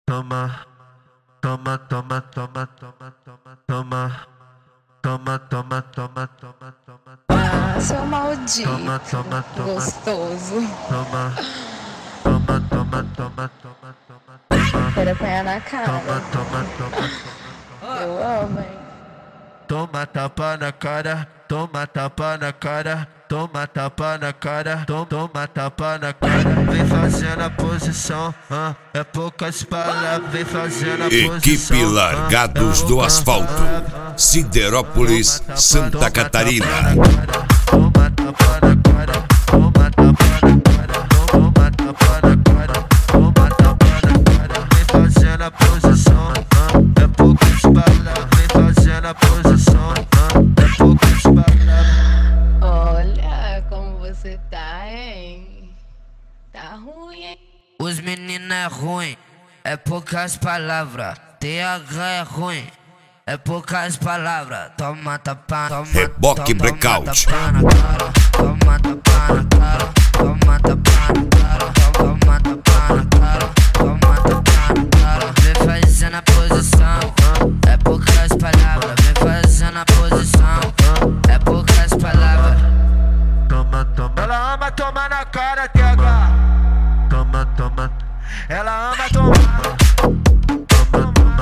Toma, toma, toma, toma, toma, toma, toma, toma, toma, toma, toma, toma. Ah, seu maldito. Toma, toma, toma. Gostoso. Toma, toma, toma, toma, toma, toma. Quero apanhar na cara. Toma, toma, toma. Eu amo, hein? Toma tapa na cara, toma tapa na cara, toma tapa na cara, toma tapa na cara. Vem fazendo a posição, é poucas palavras, vem fazendo a posição. Equipe Largados do Asfalto, Siderópolis, Santa Catarina. Toma tapa na cara, toma tapa na cara, toma tapa na cara, toma tapa na cara. Vem fazendo a posição, é poucas palavras, vem fazendo a posição, é poucas palavras. Olha como você tá, hein? Tá ruim, hein? Os meninos é ruim, é poucas palavras. TH é ruim, é poucas palavras. Toma tapa, toma, Reboque toma, Breakout. Tapa na cara, toma tapa na cara, toma tapa na cara, toma tapa na cara, toma tapa na cara. Vem fazendo a posição, é poucas palavras. Vem fazendo a posição, é poucas palavras. Toma, toma. Ela ama tomar na cara, TH. Toma, toma. Ela ama tomar. Toma, toma.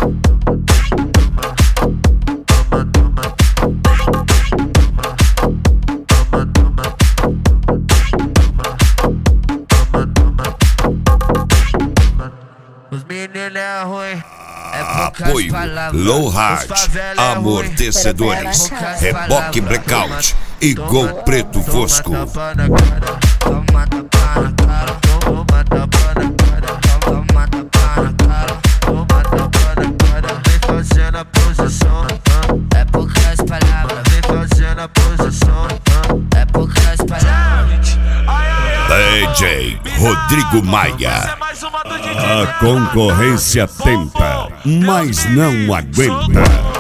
Toma, toma. Toma, toma. Toma, toma. Os meninos é ruim. Apoio Low Hard, amortecedores, Reboque Breakout e Gol Preto Fosco. Toma tapa na cara, toma tapa na cara, toma tapa na cara, toma tapa na cara. Vem fazendo a posição, É poucas palavras. vem fazendo a posição, É poucas palavras. DJ Rodrigo Maia. A concorrência tenta, mas não aguenta.